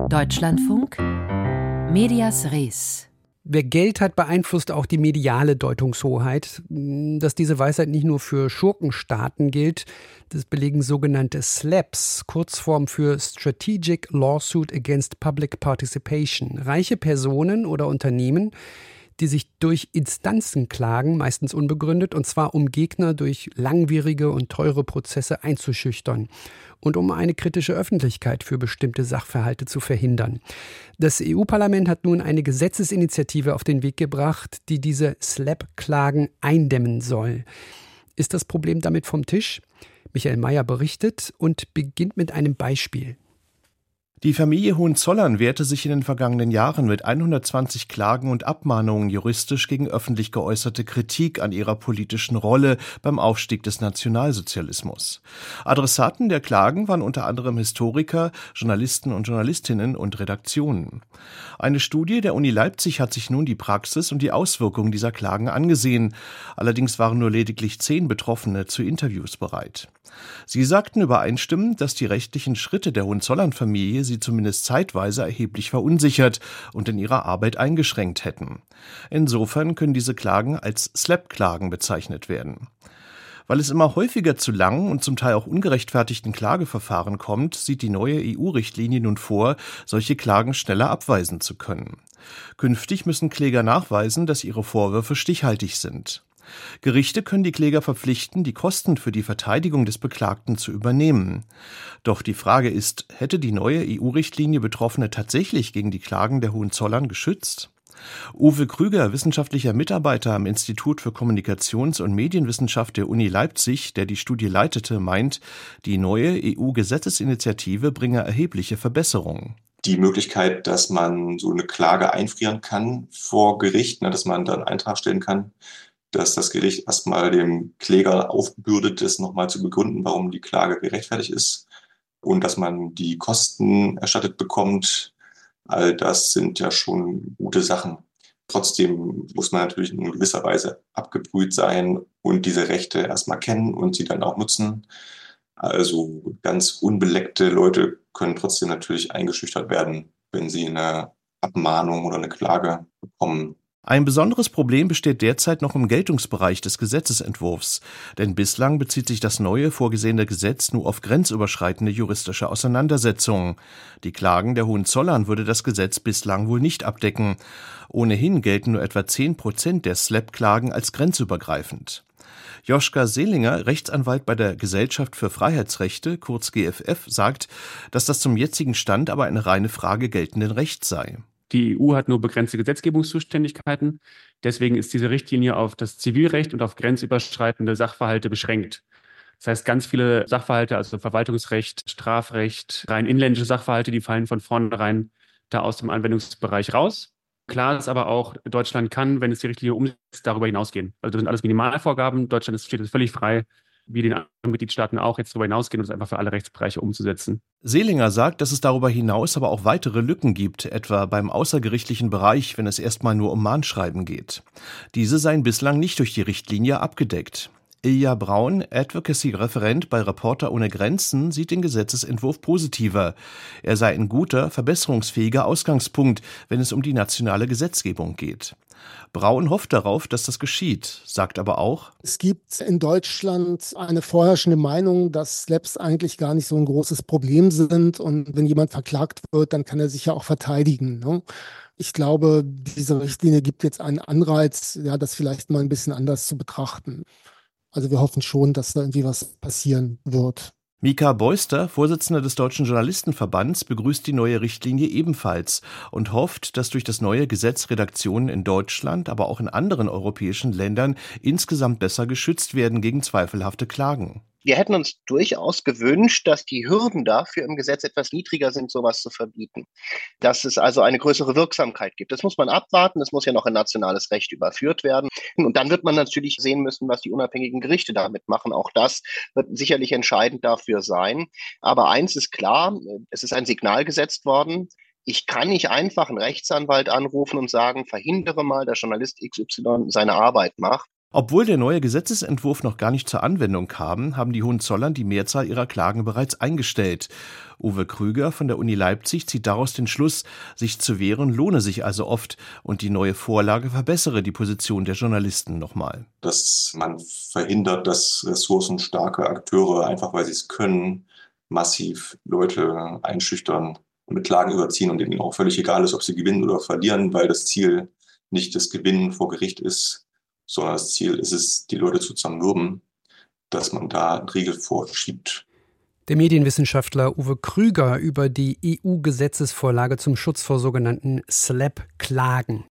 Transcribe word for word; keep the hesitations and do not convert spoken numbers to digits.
Deutschlandfunk, Medias Res. Wer Geld hat, beeinflusst auch die mediale Deutungshoheit. Dass diese Weisheit nicht nur für Schurkenstaaten gilt, das belegen sogenannte S L A Ps, Kurzform für Strategic Lawsuit Against Public Participation. Reiche Personen oder Unternehmen, die sich durch Instanzen klagen, meistens unbegründet, und zwar um Gegner durch langwierige und teure Prozesse einzuschüchtern und um eine kritische Öffentlichkeit für bestimmte Sachverhalte zu verhindern. Das E U-Parlament hat nun eine Gesetzesinitiative auf den Weg gebracht, die diese S L A P-Klagen eindämmen soll. Ist das Problem damit vom Tisch? Michael Mayer berichtet und beginnt mit einem Beispiel. Die Familie Hohenzollern wehrte sich in den vergangenen Jahren mit hundertzwanzig Klagen und Abmahnungen juristisch gegen öffentlich geäußerte Kritik an ihrer politischen Rolle beim Aufstieg des Nationalsozialismus. Adressaten der Klagen waren unter anderem Historiker, Journalisten und Journalistinnen und Redaktionen. Eine Studie der Uni Leipzig hat sich nun die Praxis und die Auswirkungen dieser Klagen angesehen. Allerdings waren nur lediglich zehn Betroffene zu Interviews bereit. Sie sagten übereinstimmend, dass die rechtlichen Schritte der Hohenzollern-Familie sie zumindest zeitweise erheblich verunsichert und in ihrer Arbeit eingeschränkt hätten. Insofern können diese Klagen als S L A P-Klagen bezeichnet werden. Weil es immer häufiger zu langen und zum Teil auch ungerechtfertigten Klageverfahren kommt, sieht die neue E U-Richtlinie nun vor, solche Klagen schneller abweisen zu können. Künftig müssen Kläger nachweisen, dass ihre Vorwürfe stichhaltig sind. Gerichte können die Kläger verpflichten, die Kosten für die Verteidigung des Beklagten zu übernehmen. Doch die Frage ist, hätte die neue E U-Richtlinie Betroffene tatsächlich gegen die Klagen der Hohenzollern geschützt? Uwe Krüger, wissenschaftlicher Mitarbeiter am Institut für Kommunikations- und Medienwissenschaft der Uni Leipzig, der die Studie leitete, meint, die neue E U-Gesetzesinitiative bringe erhebliche Verbesserungen. Die Möglichkeit, dass man so eine Klage einfrieren kann vor Gericht, dass man dann einen Eintrag stellen kann, dass das Gericht erstmal dem Kläger aufgebürdet ist, nochmal zu begründen, warum die Klage gerechtfertigt ist und dass man die Kosten erstattet bekommt. All das sind ja schon gute Sachen. Trotzdem muss man natürlich in gewisser Weise abgebrüht sein und diese Rechte erstmal kennen und sie dann auch nutzen. Also ganz unbeleckte Leute können trotzdem natürlich eingeschüchtert werden, wenn sie eine Abmahnung oder eine Klage bekommen. Ein besonderes Problem besteht derzeit noch im Geltungsbereich des Gesetzesentwurfs, denn bislang bezieht sich das neue vorgesehene Gesetz nur auf grenzüberschreitende juristische Auseinandersetzungen. Die Klagen der Hohenzollern würde das Gesetz bislang wohl nicht abdecken. Ohnehin gelten nur etwa zehn Prozent der S L A P-Klagen als grenzübergreifend. Joschka Seelinger, Rechtsanwalt bei der Gesellschaft für Freiheitsrechte, kurz G F F, sagt, dass das zum jetzigen Stand aber eine reine Frage geltenden Rechts sei. Die E U hat nur begrenzte Gesetzgebungszuständigkeiten. Deswegen ist diese Richtlinie auf das Zivilrecht und auf grenzüberschreitende Sachverhalte beschränkt. Das heißt, ganz viele Sachverhalte, also Verwaltungsrecht, Strafrecht, rein inländische Sachverhalte, die fallen von vornherein da aus dem Anwendungsbereich raus. Klar ist aber auch, Deutschland kann, wenn es die Richtlinie umsetzt, darüber hinausgehen. Also das sind alles Minimalvorgaben. Deutschland ist, steht völlig frei, wie den anderen Mitgliedstaaten auch, jetzt darüber hinausgehen und es einfach für alle Rechtsbereiche umzusetzen. Seelinger sagt, dass es darüber hinaus aber auch weitere Lücken gibt, etwa beim außergerichtlichen Bereich, wenn es erstmal nur um Mahnschreiben geht. Diese seien bislang nicht durch die Richtlinie abgedeckt. Ilja Braun, Advocacy-Referent bei Reporter ohne Grenzen, sieht den Gesetzesentwurf positiver. Er sei ein guter, verbesserungsfähiger Ausgangspunkt, wenn es um die nationale Gesetzgebung geht. Braun hofft darauf, dass das geschieht, sagt aber auch: Es gibt in Deutschland eine vorherrschende Meinung, dass S L A Ps eigentlich gar nicht so ein großes Problem sind und wenn jemand verklagt wird, dann kann er sich ja auch verteidigen, ne? Ich glaube, diese Richtlinie gibt jetzt einen Anreiz, ja, das vielleicht mal ein bisschen anders zu betrachten. Also wir hoffen schon, dass da irgendwie was passieren wird. Mika Beuster, Vorsitzender des Deutschen Journalistenverbands, begrüßt die neue Richtlinie ebenfalls und hofft, dass durch das neue Gesetz Redaktionen in Deutschland, aber auch in anderen europäischen Ländern insgesamt besser geschützt werden gegen zweifelhafte Klagen. Wir hätten uns durchaus gewünscht, dass die Hürden dafür im Gesetz etwas niedriger sind, sowas zu verbieten. Dass es also eine größere Wirksamkeit gibt. Das muss man abwarten, das muss ja noch in nationales Recht überführt werden. Und dann wird man natürlich sehen müssen, was die unabhängigen Gerichte damit machen. Auch das wird sicherlich entscheidend dafür sein. Aber eins ist klar, es ist ein Signal gesetzt worden. Ich kann nicht einfach einen Rechtsanwalt anrufen und sagen, verhindere mal, dass Journalist X Y seine Arbeit macht. Obwohl der neue Gesetzesentwurf noch gar nicht zur Anwendung kam, haben die Hohenzollern die Mehrzahl ihrer Klagen bereits eingestellt. Uwe Krüger von der Uni Leipzig zieht daraus den Schluss, sich zu wehren lohne sich also oft und die neue Vorlage verbessere die Position der Journalisten nochmal. Dass man verhindert, dass ressourcenstarke Akteure, einfach weil sie es können, massiv Leute einschüchtern und mit Klagen überziehen und denen auch völlig egal ist, ob sie gewinnen oder verlieren, weil das Ziel nicht das Gewinnen vor Gericht ist, sondern das Ziel ist es, die Leute zu zermürben, dass man da einen Riegel vorschiebt. Der Medienwissenschaftler Uwe Krüger über die E U-Gesetzesvorlage zum Schutz vor sogenannten Slap-Klagen.